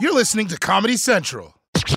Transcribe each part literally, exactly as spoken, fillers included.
You're listening to Comedy Central.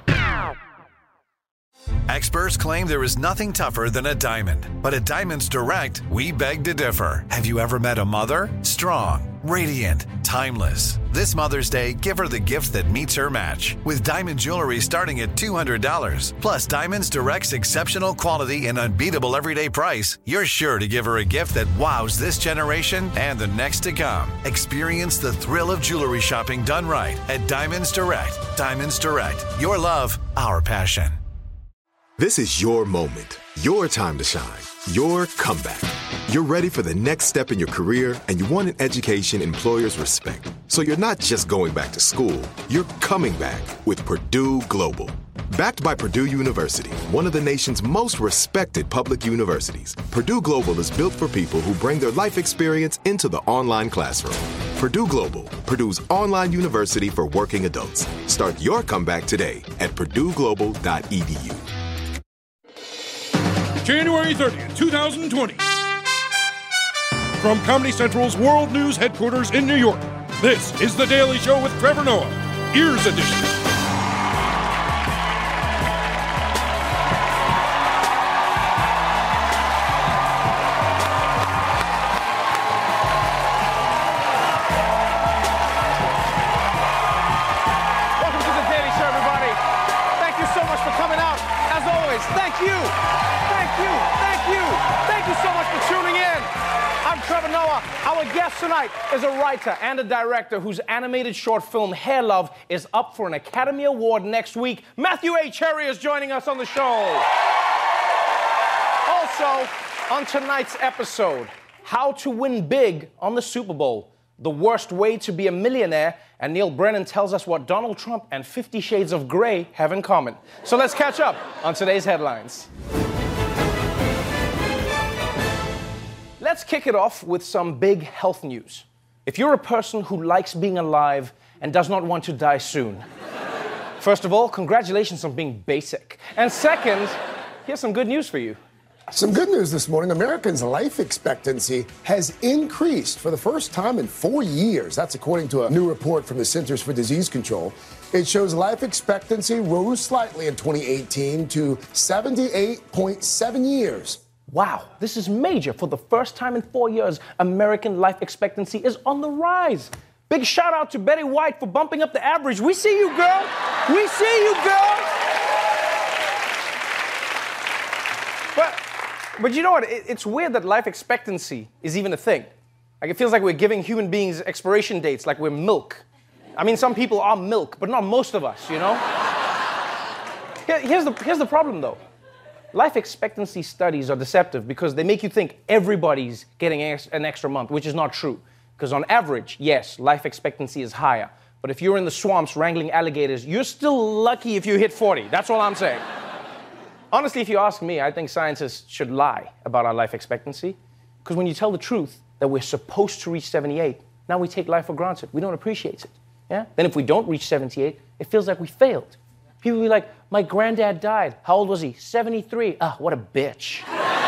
Experts claim there is nothing tougher than a diamond. But at Diamonds Direct, we beg to differ. Have you ever met a mother? Strong, radiant, timeless. This Mother's Day, give her the gift that meets her match. With diamond jewelry starting at two hundred dollars. Plus Diamonds Direct's exceptional quality and unbeatable everyday price, you're sure to give her a gift that wows this generation and the next to come. Experience the thrill of jewelry shopping done right at Diamonds Direct. Diamonds Direct. Your love, our passion. This is your moment, your time to shine, your comeback. You're ready for the next step in your career, and you want an education employers respect. So you're not just going back to school, you're coming back with Purdue Global. Backed by Purdue University, one of the nation's most respected public universities, Purdue Global is built for people who bring their life experience into the online classroom. Purdue Global, Purdue's online university for working adults. Start your comeback today at purdue global dot e d u. January thirtieth, twenty twenty. From Comedy Central's World News headquarters in New York, this is The Daily Show with Trevor Noah, Ears Edition. Welcome to The Daily Show, everybody. Thank you so much for coming out. As always, thank you. Thank you, thank you, thank you so much for tuning in. I'm Trevor Noah. Our guest tonight is a writer and a director whose animated short film, Hair Love, is up for an Academy Award next week. Matthew A. Cherry is joining us on the show. Also, on tonight's episode, how to win big on the Super Bowl, the worst way to be a millionaire, and Neil Brennan tells us what Donald Trump and Fifty Shades of Grey have in common. So let's catch up on today's headlines. Let's kick it off with some big health news. If you're a person who likes being alive and does not want to die soon, first of all, congratulations on being basic. And second, here's some good news for you. Some good news this morning. Americans' life expectancy has increased for the first time in four years. That's according to a new report from the Centers for Disease Control. It shows life expectancy rose slightly in twenty eighteen to seventy-eight point seven years. Wow, this is major. For the first time in four years, American life expectancy is on the rise. Big shout out to Betty White for bumping up the average. We see you, girl. We see you, girl. But, but you know what? It, it's weird that life expectancy is even a thing. Like, it feels like we're giving human beings expiration dates like we're milk. I mean, some people are milk, but not most of us, you know? Here, here's the, here's the problem, though. Life expectancy studies are deceptive because they make you think everybody's getting an extra month, which is not true. Because on average, yes, life expectancy is higher. But if you're in the swamps wrangling alligators, you're still lucky if you hit forty. That's all I'm saying. Honestly, if you ask me, I think scientists should lie about our life expectancy. Because when you tell the truth that we're supposed to reach seventy-eight, now we take life for granted. We don't appreciate it. Yeah? Then if we don't reach seventy-eight, it feels like we failed. People will be like, my granddad died. How old was he? seventy-three. Ah, what a bitch.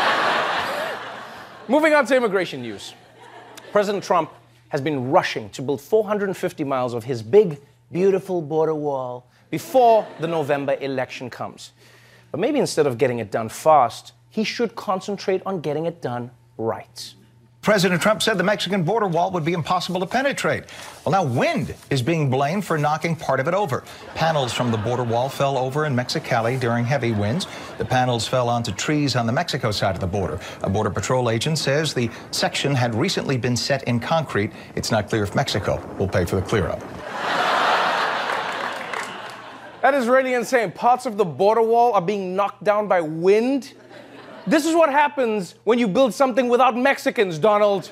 Moving on to immigration news. President Trump has been rushing to build four hundred fifty miles of his big, beautiful border wall before the November election comes. But maybe instead of getting it done fast, he should concentrate on getting it done right. President Trump said the Mexican border wall would be impossible to penetrate. Well, now wind is being blamed for knocking part of it over. Panels from the border wall fell over in Mexicali during heavy winds. The panels fell onto trees on the Mexico side of the border. A Border Patrol agent says the section had recently been set in concrete. It's not clear if Mexico will pay for the clear-up. That is really insane. Parts of the border wall are being knocked down by wind. This is what happens when you build something without Mexicans, Donald.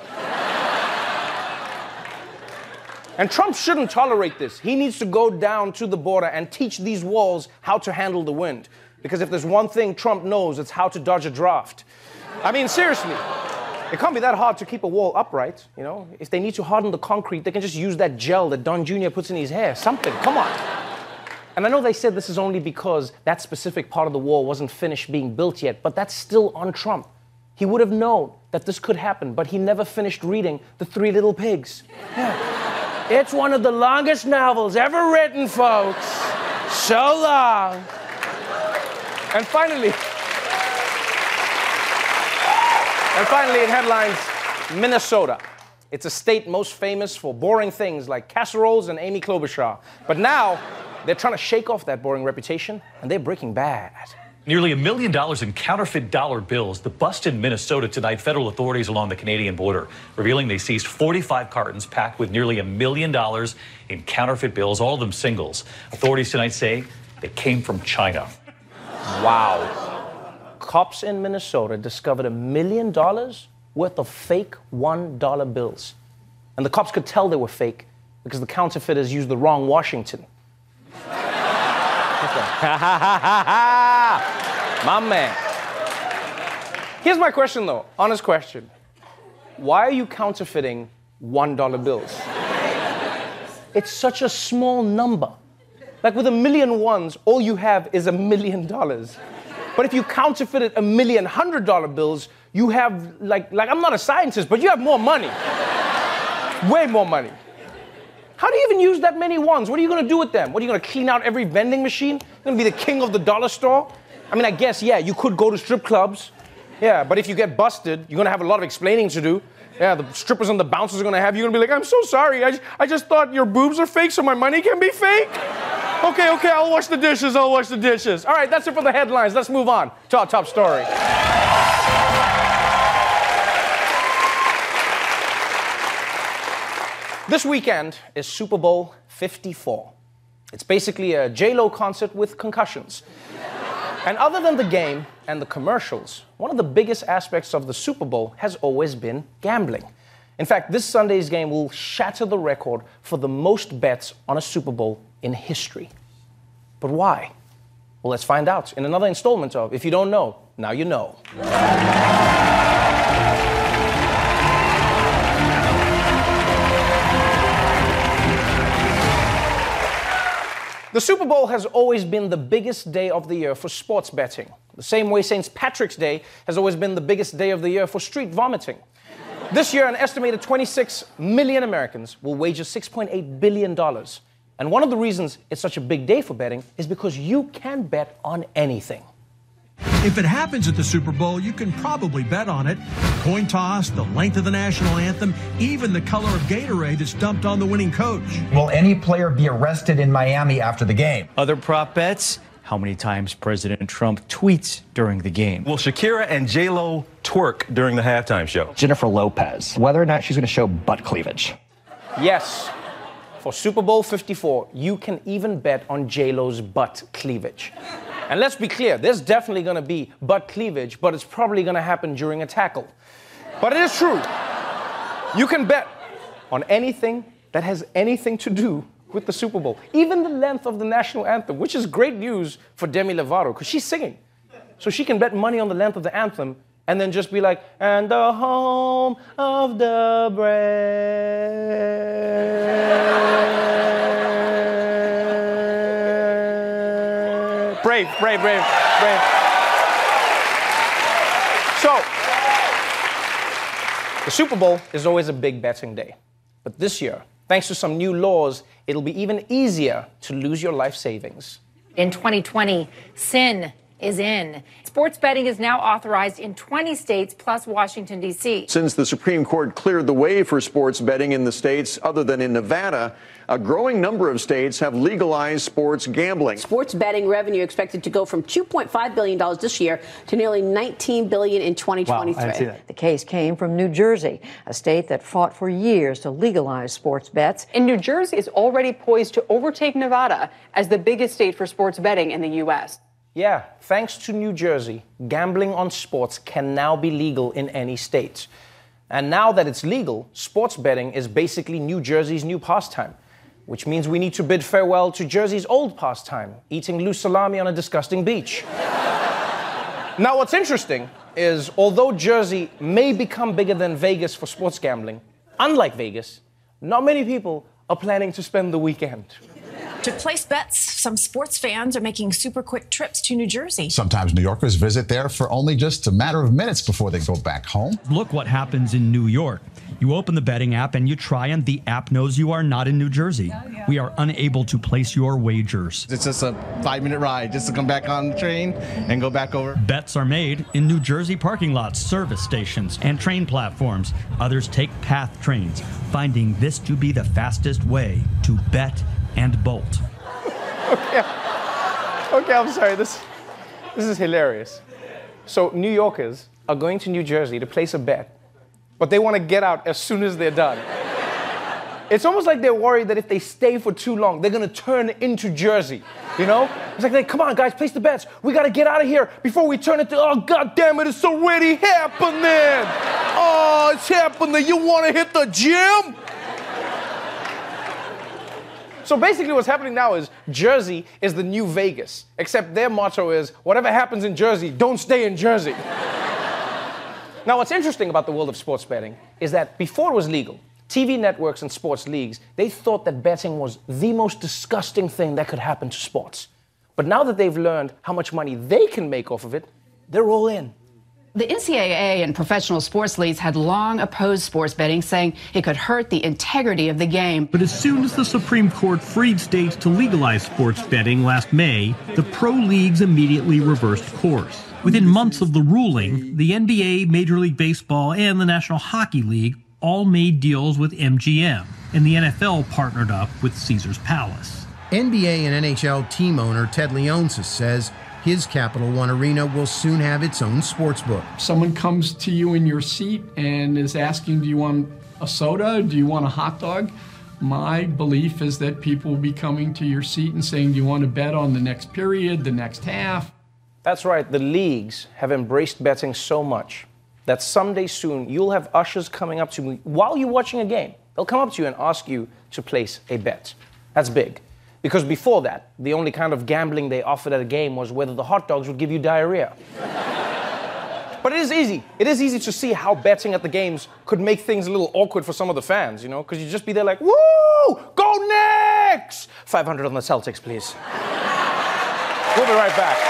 And Trump shouldn't tolerate this. He needs to go down to the border and teach these walls how to handle the wind. Because if there's one thing Trump knows, it's how to dodge a draft. I mean, seriously. It can't be that hard to keep a wall upright, you know? If they need to harden the concrete, they can just use that gel that Don Junior puts in his hair. Something, come on. And I know they said this is only because that specific part of the wall wasn't finished being built yet, but that's still on Trump. He would have known that this could happen, but he never finished reading The Three Little Pigs. Yeah. It's one of the longest novels ever written, folks. So long. And finally, and finally in headlines, Minnesota. It's a state most famous for boring things like casseroles and Amy Klobuchar. But now, they're trying to shake off that boring reputation, and they're breaking bad. Nearly a million dollars in counterfeit dollar bills. The bust in Minnesota tonight. Federal authorities along the Canadian border revealing they seized forty-five cartons packed with nearly a million dollars in counterfeit bills, all of them singles. Authorities tonight say they came from China. Wow. Cops in Minnesota discovered a million dollars worth of fake one dollar bills. And the cops could tell they were fake because the counterfeiters used the wrong Washington. My man. Here's my question, though. Honest question. Why are you counterfeiting one dollar bills? It's such a small number. Like with a million ones, all you have is a million dollars. But if you counterfeited a million hundred dollar bills, you have, like, like, I'm not a scientist, but you have more money. Way more money. How do you even use that many ones? What are you going to do with them? What, are you going to clean out every vending machine? You're going to be the king of the dollar store? I mean, I guess, yeah, you could go to strip clubs. Yeah, but if you get busted, you're going to have a lot of explaining to do. Yeah, the strippers and the bouncers are going to have you. You're going to be like, I'm so sorry. I, I just thought your boobs are fake, so my money can be fake. Okay, okay, I'll wash the dishes. I'll wash the dishes. All right, that's it for the headlines. Let's move on to our top story. This weekend is Super Bowl fifty-four. It's basically a J Lo concert with concussions. And other than the game and the commercials, one of the biggest aspects of the Super Bowl has always been gambling. In fact, this Sunday's game will shatter the record for the most bets on a Super Bowl in history. But why? Well, let's find out in another installment of If You Don't Know, Now You Know. The Super Bowl has always been the biggest day of the year for sports betting. The same way Saint Patrick's Day has always been the biggest day of the year for street vomiting. This year, an estimated twenty-six million Americans will wager six point eight billion dollars. And one of the reasons it's such a big day for betting is because you can bet on anything. If it happens at the Super Bowl, you can probably bet on it. Coin toss, the length of the national anthem, even the color of Gatorade that's dumped on the winning coach. Will any player be arrested in Miami after the game? Other prop bets, how many times President Trump tweets during the game. Will Shakira and J Lo twerk during the halftime show? Jennifer Lopez, whether or not she's going to show butt cleavage. Yes. For Super Bowl fifty-four, you can even bet on J Lo's butt cleavage. And let's be clear, there's definitely going to be butt cleavage, but it's probably going to happen during a tackle. But it is true. You can bet on anything that has anything to do with the Super Bowl. Even the length of the national anthem, which is great news for Demi Lovato, because she's singing. So she can bet money on the length of the anthem and then just be like, and the home of the brave. Brave, brave, brave, brave. So, the Super Bowl is always a big betting day. But this year, thanks to some new laws, it'll be even easier to lose your life savings. In twenty twenty, sin is in. Sports betting is now authorized in twenty states plus Washington, D C. Since the Supreme Court cleared the way for sports betting in the states other than in Nevada, a growing number of states have legalized sports gambling. Sports betting revenue expected to go from two point five billion dollars this year to nearly nineteen billion dollars in twenty twenty-three. Wow, I didn't see that. The case came from New Jersey, a state that fought for years to legalize sports bets. And New Jersey is already poised to overtake Nevada as the biggest state for sports betting in the U S. Yeah, thanks to New Jersey, gambling on sports can now be legal in any state. And now that it's legal, sports betting is basically New Jersey's new pastime, which means we need to bid farewell to Jersey's old pastime, eating loose salami on a disgusting beach. Now, what's interesting is, although Jersey may become bigger than Vegas for sports gambling, unlike Vegas, not many people are planning to spend the weekend. To place bets, some sports fans are making super quick trips to New Jersey. Sometimes New Yorkers visit there for only just a matter of minutes before they go back home. Look what happens in New York. You open the betting app and you try, and the app knows you are not in New Jersey. We are unable to place your wagers. It's just a five-minute ride just to come back on the train and go back over. Bets are made in New Jersey parking lots, service stations, and train platforms. Others take PATH trains, finding this to be the fastest way to bet and bolt. Okay, okay, I'm sorry. This, this is hilarious. So New Yorkers are going to New Jersey to place a bet, but they want to get out as soon as they're done. It's almost like they're worried that if they stay for too long, they're going to turn into Jersey, you know? It's like, they, come on, guys, place the bets. We got to get out of here before we turn into, oh, God damn it, it's already happening. Oh, it's happening. You want to hit the gym? So basically what's happening now is Jersey is the new Vegas, except their motto is, whatever happens in Jersey, don't stay in Jersey. Now, what's interesting about the world of sports betting is that before it was legal, T V networks and sports leagues, they thought that betting was the most disgusting thing that could happen to sports. But now that they've learned how much money they can make off of it, they're all in. The N C double A and professional sports leagues had long opposed sports betting, saying it could hurt the integrity of the game. But as soon as the Supreme Court freed states to legalize sports betting last May, the pro leagues immediately reversed course. Within months of the ruling, the N B A, Major League Baseball, and the National Hockey League all made deals with M G M, and the N F L partnered up with Caesars Palace. N B A and N H L team owner Ted Leonsis says his Capital One Arena will soon have its own sports book. Someone comes to you in your seat and is asking, do you want a soda? Do you want a hot dog? My belief is that people will be coming to your seat and saying, do you want to bet on the next period, the next half? That's right, the leagues have embraced betting so much that someday soon you'll have ushers coming up to you while you're watching a game. They'll come up to you and ask you to place a bet. That's big. Because before that, the only kind of gambling they offered at a game was whether the hot dogs would give you diarrhea. But it is easy. It is easy to see how betting at the games could make things a little awkward for some of the fans, you know? Because you'd just be there like, woo! Go Knicks! five hundred on the Celtics, please. We'll be right back.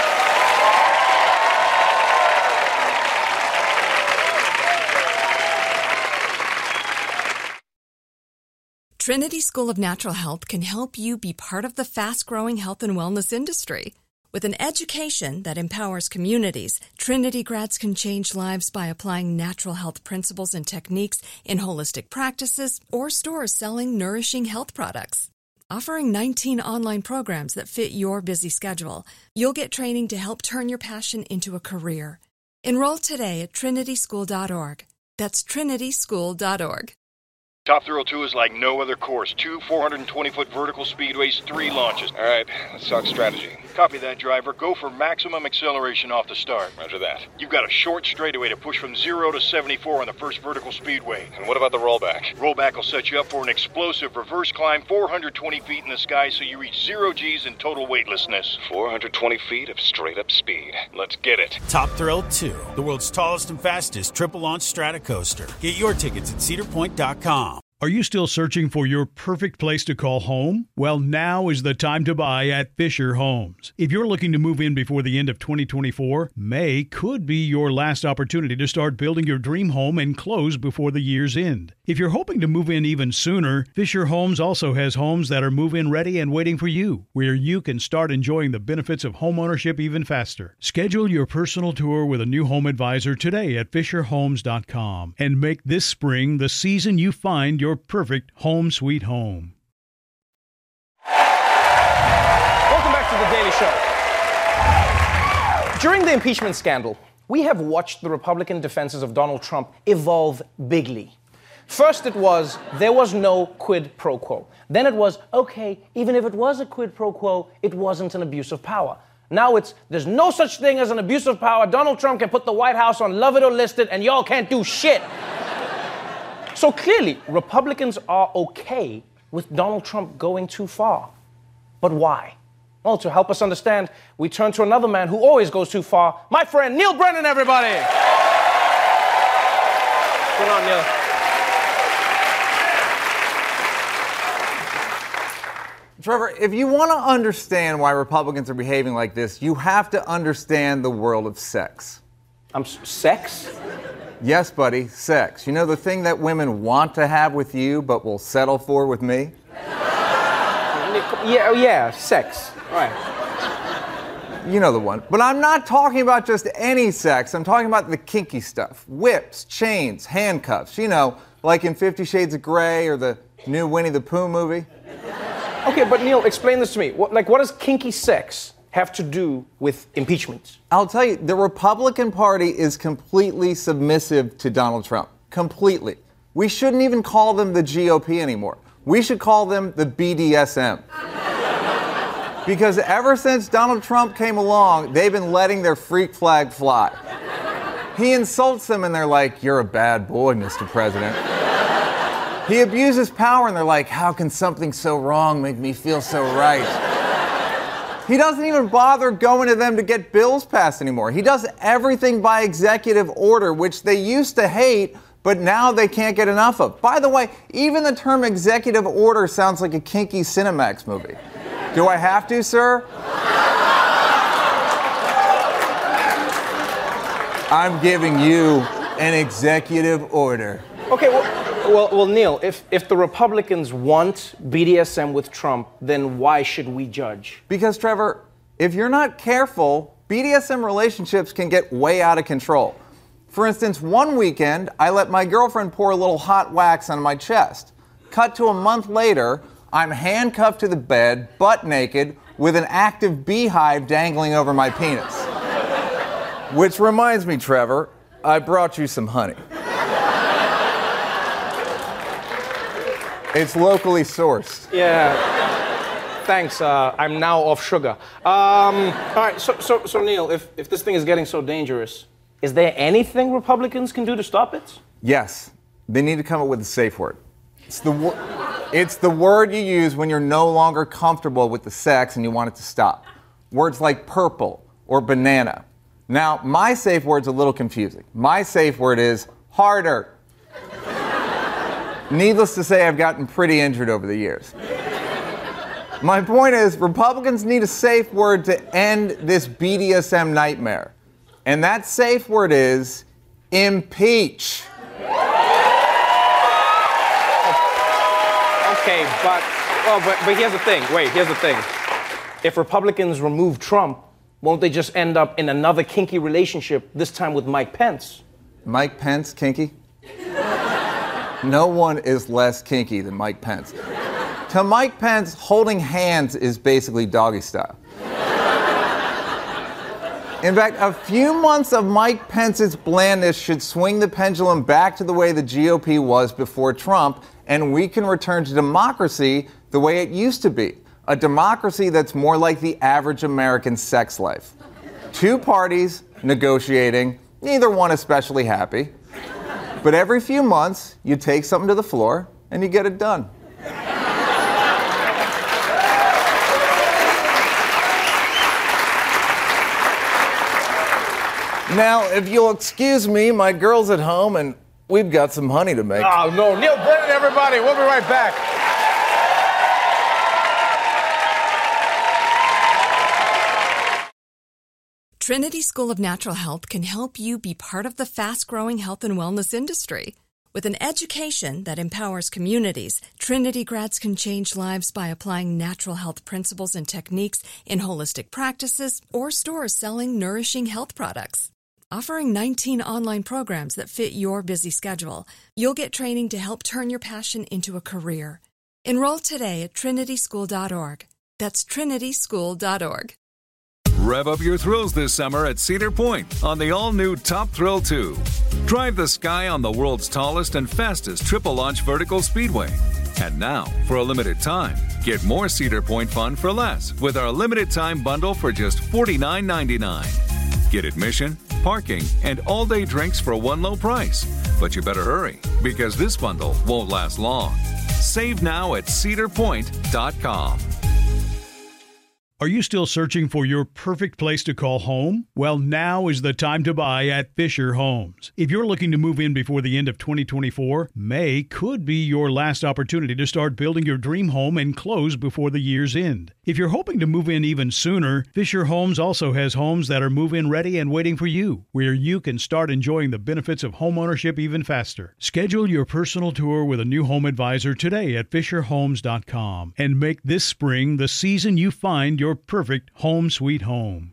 Trinity School of Natural Health can help you be part of the fast-growing health and wellness industry. With an education that empowers communities, Trinity grads can change lives by applying natural health principles and techniques in holistic practices or stores selling nourishing health products. Offering nineteen online programs that fit your busy schedule, you'll get training to help turn your passion into a career. Enroll today at trinity school dot org. That's trinity school dot org. Top Thrill two is like no other course. Two four hundred twenty foot vertical speedways, three launches. All right, let's talk strategy. Copy that, driver. Go for maximum acceleration off the start. Roger that. You've got a short straightaway to push from zero to seventy-four on the first vertical speedway. And what about the rollback? Rollback will set you up for an explosive reverse climb four hundred twenty feet in the sky so you reach zero G's in total weightlessness. four hundred twenty feet of straight-up speed. Let's get it. Top Thrill two, the world's tallest and fastest triple-launch strata coaster. Get your tickets at cedar point dot com. Are you still searching for your perfect place to call home? Well, now is the time to buy at Fisher Homes. If you're looking to move in before the end of twenty twenty-four, May could be your last opportunity to start building your dream home and close before the year's end. If you're hoping to move in even sooner, Fisher Homes also has homes that are move-in ready and waiting for you, where you can start enjoying the benefits of homeownership even faster. Schedule your personal tour with a new home advisor today at fisher homes dot com and make this spring the season you find your your perfect home sweet home. Welcome back to the Daily Show. During the impeachment scandal, we have watched the Republican defenses of Donald Trump evolve bigly. First it was, there was no quid pro quo. Then it was, okay, even if it was a quid pro quo, it wasn't an abuse of power. Now it's, there's no such thing as an abuse of power. Donald Trump can put the White House on love it or list it, and y'all can't do shit. So clearly, Republicans are okay with Donald Trump going too far. But why? Well, to help us understand, we turn to another man who always goes too far. My friend, Neil Brennan, everybody! What's going on, Neil? Trevor, if you want to understand why Republicans are behaving like this, you have to understand the world of sex. Um, sex? Yes, buddy, sex. You know the thing that women want to have with you but will settle for with me? Yeah, yeah, sex. All right. You know the one. But I'm not talking about just any sex. I'm talking about the kinky stuff. Whips, chains, handcuffs. You know, like in Fifty Shades of Grey or the new Winnie the Pooh movie. Okay, but Neil, explain this to me. What, like, what does kinky sex have to do with impeachment? I'll tell you, the Republican Party is completely submissive to Donald Trump. Completely. We shouldn't even call them the G O P anymore. We should call them the B D S M. Because ever since Donald Trump came along, they've been letting their freak flag fly. He insults them and they're like, "You're a bad boy, Mister President." He abuses power and they're like, "How can something so wrong make me feel so right?" He doesn't even bother going to them to get bills passed anymore. He does everything by executive order, which they used to hate, but now they can't get enough of. By the way, even the term executive order sounds like a kinky Cinemax movie. Do I have to, sir? I'm giving you an executive order. Okay, well, well, well, Neil, if, if the Republicans want B D S M with Trump, then why should we judge? Because, Trevor, if you're not careful, B D S M relationships can get way out of control. For instance, one weekend, I let my girlfriend pour a little hot wax on my chest. Cut to a month later, I'm handcuffed to the bed, butt naked, with an active beehive dangling over my penis. Which reminds me, Trevor, I brought you some honey. It's locally sourced. Yeah. Thanks. Uh, I'm now off sugar. Um, all right. So, so, so Neil, if, if this thing is getting so dangerous, is there anything Republicans can do to stop it? Yes. They need to come up with a safe word. It's the word. It's the word you use when you're no longer comfortable with the sex and you want it to stop. Words like purple or banana. Now, my safe word's a little confusing. My safe word is harder. Needless to say, I've gotten pretty injured over the years. My point is, Republicans need a safe word to end this B D S M nightmare. And that safe word is impeach. Okay, but, oh, but, but here's the thing. Wait, here's the thing. If Republicans remove Trump, won't they just end up in another kinky relationship, this time with Mike Pence? Mike Pence, kinky? No one is less kinky than Mike Pence. To Mike Pence, holding hands is basically doggy style. In fact, a few months of Mike Pence's blandness should swing the pendulum back to the way the G O P was before Trump, and we can return to democracy the way it used to be. A democracy that's more like the average American sex life. Two parties negotiating, neither one especially happy. But every few months, you take something to the floor and you get it done. Now, if you'll excuse me, my girl's at home and we've got some honey to make. Oh, no. Neil Brennan, everybody. We'll be right back. Trinity School of Natural Health can help you be part of the fast-growing health and wellness industry. With an education that empowers communities, Trinity grads can change lives by applying natural health principles and techniques in holistic practices or stores selling nourishing health products. Offering nineteen online programs that fit your busy schedule, you'll get training to help turn your passion into a career. Enroll today at trinity school dot org. That's trinity school dot org. Rev up your thrills this summer at Cedar Point on the all-new Top Thrill two. Drive the sky on the world's tallest and fastest triple-launch vertical speedway. And now, for a limited time, get more Cedar Point fun for less with our limited-time bundle for just forty-nine ninety-nine. Get admission, parking, and all-day drinks for one low price. But you better hurry, because this bundle won't last long. Save now at cedar point dot com. Are you still searching for your perfect place to call home? Well, now is the time to buy at Fisher Homes. If you're looking to move in before the end of twenty twenty-four, May could be your last opportunity to start building your dream home and close before the year's end. If you're hoping to move in even sooner, Fisher Homes also has homes that are move-in ready and waiting for you, where you can start enjoying the benefits of homeownership even faster. Schedule your personal tour with a new home advisor today at fisher homes dot com and make this spring the season you find your Your perfect home sweet home.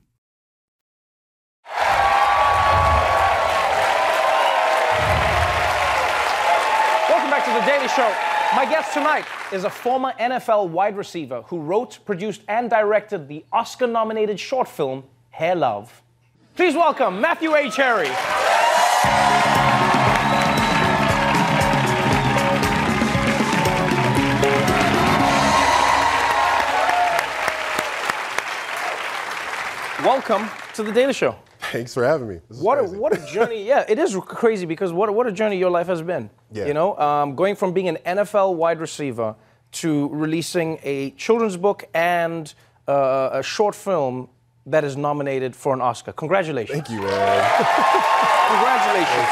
Welcome back to The Daily Show. My guest tonight is a former N F L wide receiver who wrote, produced, and directed the Oscar-nominated short film, Hair Love. Please welcome Matthew A. Cherry. Welcome to The Daily Show. Thanks for having me. This is what a, crazy. what a journey. Yeah, it is crazy because what, what a journey your life has been. Yeah. You know, um, going from being an N F L wide receiver to releasing a children's book and uh, a short film that is nominated for an Oscar. Congratulations. Thank you, man. Congratulations.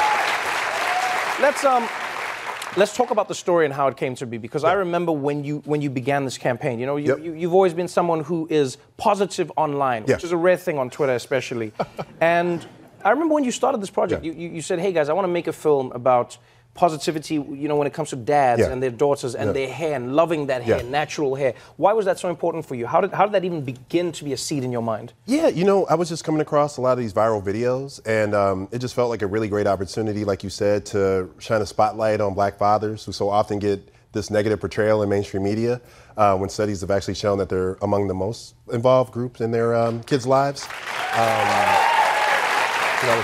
Let's um, let's talk about the story and how it came to be, because yeah. I remember when you when you began this campaign. You know, you, yep. you, you've always been someone who is positive online, yeah. which is a rare thing on Twitter, especially. And I remember when you started this project, yeah. you, you, you said, "Hey guys, I want to make a film about positivity, you know, when it comes to dads yeah. and their daughters and yeah. their hair and loving that hair, yeah. natural hair." Why was that so important for you? How did how did that even begin to be a seed in your mind? Yeah, you know, I was just coming across a lot of these viral videos, and um, it just felt like a really great opportunity, like you said, to shine a spotlight on black fathers who so often get this negative portrayal in mainstream media, uh, when studies have actually shown that they're among the most involved groups in their um, kids' lives. Um, so that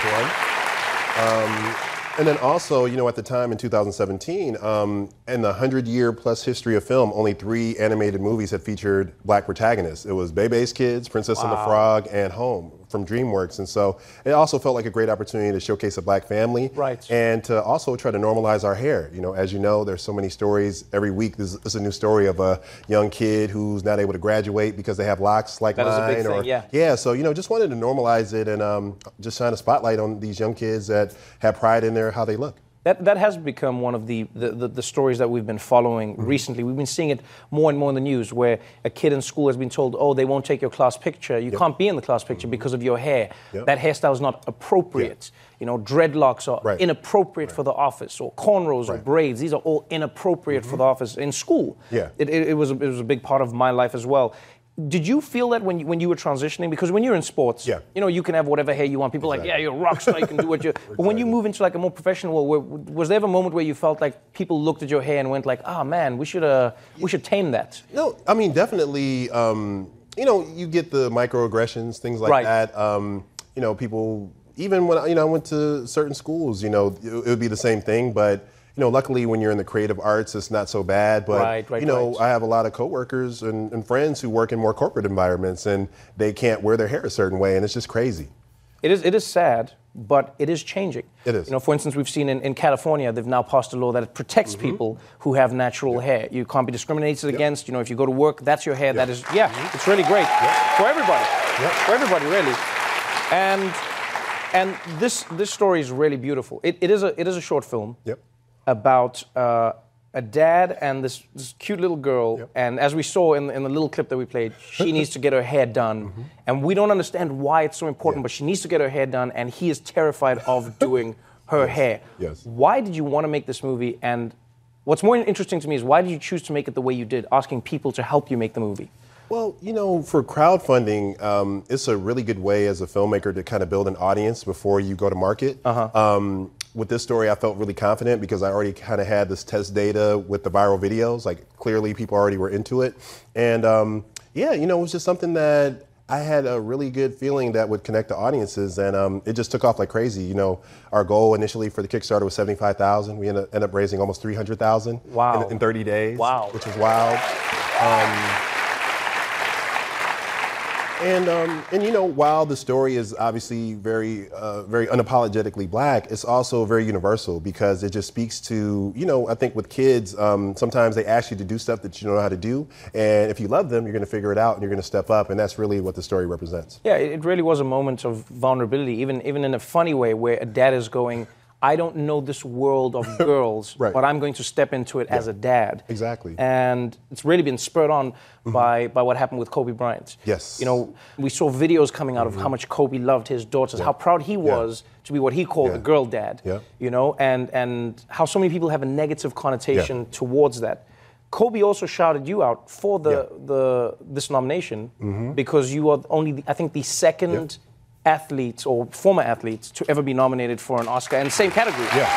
was one. Um, And then also, you know, at the time in two thousand seventeen, um, in the hundred-year plus history of film, only three animated movies had featured black protagonists. It was Bebe's Kids, Princess wow. and the Frog, and Home from DreamWorks. And so it also felt like a great opportunity to showcase a black family. Right. And to also try to normalize our hair. You know, as you know, there's so many stories. Every week there's, there's a new story of a young kid who's not able to graduate because they have locks like that mine. That is a big or, thing, yeah. Yeah, so, you know, just wanted to normalize it and um, just shine a spotlight on these young kids that have pride in their how they look. That, that has become one of the, the, the, the stories that we've been following mm-hmm. recently. We've been seeing it more and more in the news, where a kid in school has been told, oh, they won't take your class picture. You yep. can't be in the class picture mm-hmm. because of your hair. Yep. That hairstyle is not appropriate. Yep. You know, dreadlocks are right. inappropriate right. for the office, or cornrows right. or braids. These are all inappropriate mm-hmm. for the office. In school, yeah. it, it, it, was a, it was a big part of my life as well. Did you feel that when you, when you were transitioning? Because when you're in sports, yeah. you know, you can have whatever hair you want. People exactly. are like, yeah, you're a rock star, you can do what you... exactly. But when you move into like a more professional world, where, was there ever a moment where you felt like people looked at your hair and went like, ah, oh, man, we should uh, we should tame that? No, I mean, definitely, um, you know, you get the microaggressions, things like right. that. Um, you know, people, even when, you know, I went to certain schools, you know, it, it would be the same thing, but... You know, luckily when you're in the creative arts, it's not so bad. But, right, right, you know, right. I have a lot of coworkers and, and friends who work in more corporate environments, and they can't wear their hair a certain way, and it's just crazy. It is, it is sad, but it is changing. It is. You know, for instance, we've seen in, in California, they've now passed a law that it protects mm-hmm. people who have natural yep. hair. You can't be discriminated yep. against. You know, if you go to work, that's your hair. Yep. That is, yeah, mm-hmm. it's really great yep. for everybody. Yep. For everybody, really. And and this this story is really beautiful. It, it is a it is a short film. Yep. About uh, a dad and this, this cute little girl, yep. and as we saw in, in the little clip that we played, she needs to get her hair done, mm-hmm. and we don't understand why it's so important, yeah. but she needs to get her hair done, and he is terrified of doing her yes. hair. Yes. Why did you want to make this movie, and what's more interesting to me is why did you choose to make it the way you did, asking people to help you make the movie? Well, you know, for crowdfunding, um, it's a really good way as a filmmaker to kind of build an audience before you go to market. Uh-huh. Um, with this story, I felt really confident because I already kind of had this test data with the viral videos. Like, clearly people already were into it. And um, yeah, you know, it was just something that I had a really good feeling that would connect the audiences, and um, it just took off like crazy. You know, our goal initially for the Kickstarter was seventy-five thousand. We ended up raising almost three hundred thousand wow. in, in thirty days, wow. which is wild. Um, And um, and you know, while the story is obviously very uh, very unapologetically black, it's also very universal because it just speaks to, you know, I think with kids, um, sometimes they ask you to do stuff that you don't know how to do, and if you love them, you're going to figure it out and you're going to step up, and that's really what the story represents. Yeah, it really was a moment of vulnerability, even even in a funny way, where a dad is going, I don't know this world of girls, right. but I'm going to step into it yeah. as a dad. Exactly. And it's really been spurred on mm-hmm. by, by what happened with Kobe Bryant. Yes. You know, we saw videos coming out mm-hmm. of how much Kobe loved his daughters, yeah. how proud he was yeah. to be what he called yeah. a girl dad. Yeah. You know, and, and how so many people have a negative connotation yeah. towards that. Kobe also shouted you out for the, yeah. the this nomination mm-hmm. because you are only, the, I think, the second yeah. athletes or former athletes to ever be nominated for an Oscar in the same category. Yeah.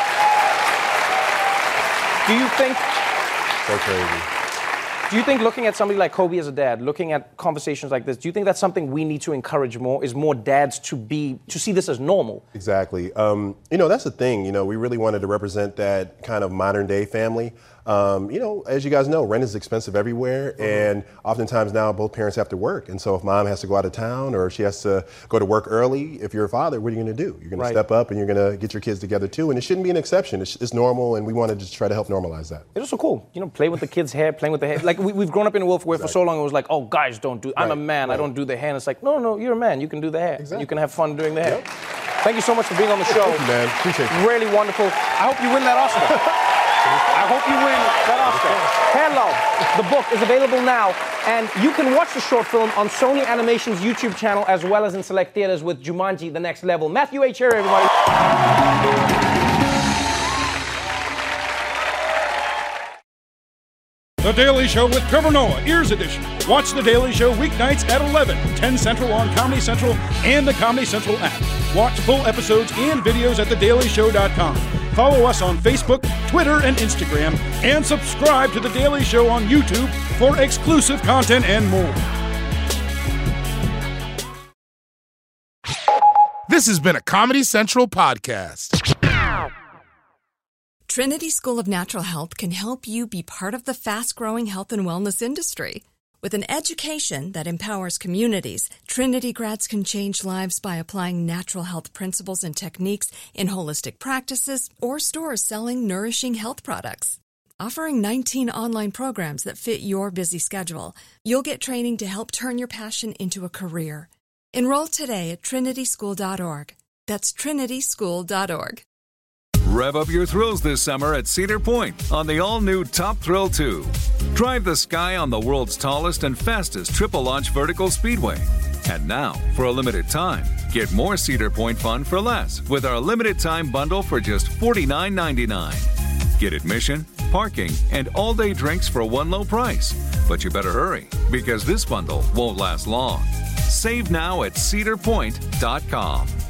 Do you think... So crazy. Do you think looking at somebody like Kobe as a dad, looking at conversations like this, do you think that's something we need to encourage more, is more dads to be, to see this as normal? Exactly. Um, you know, that's the thing. You know, we really wanted to represent that kind of modern day family. Um, you know, as you guys know, rent is expensive everywhere, mm-hmm. and oftentimes now both parents have to work. And so if mom has to go out of town or she has to go to work early, if you're a father, what are you going to do? You're going right. to step up and you're going to get your kids together too. And it shouldn't be an exception. It's, it's normal, and we wanted to try to help normalize that. It's also cool, you know, play with the kids' hair, playing with the hair. Like we, we've grown up in a world where exactly. for so long it was like, oh, guys don't do. I'm right. a man. Right. I don't do the hair. And it's like, no, no, you're a man. You can do the hair. Exactly. You can have fun doing the hair. Yep. Thank you so much for being on the show. Thank you, man. Appreciate it. Really wonderful. I hope you win that Oscar. I hope you win that Oscar. Hair Love, the book, is available now, and you can watch the short film on Sony Animation's YouTube channel as well as in select theaters with Jumanji: The Next Level. Matthew H. here, everybody. The Daily Show with Trevor Noah, Ears Edition. Watch The Daily Show weeknights at eleven, ten Central on Comedy Central and the Comedy Central app. Watch full episodes and videos at the daily show dot com. Follow us on Facebook, Twitter, and Instagram, and subscribe to The Daily Show on YouTube for exclusive content and more. This has been a Comedy Central podcast. Trinity School of Natural Health can help you be part of the fast-growing health and wellness industry. With an education that empowers communities, Trinity grads can change lives by applying natural health principles and techniques in holistic practices or stores selling nourishing health products. Offering nineteen online programs that fit your busy schedule, you'll get training to help turn your passion into a career. Enroll today at trinity school dot org. That's trinity school dot org. Rev up your thrills this summer at Cedar Point on the all-new Top Thrill two. Drive the sky on the world's tallest and fastest triple-launch vertical speedway. And now, for a limited time, get more Cedar Point fun for less with our limited-time bundle for just forty-nine ninety-nine. Get admission, parking, and all-day drinks for one low price. But you better hurry, because this bundle won't last long. Save now at cedar point dot com.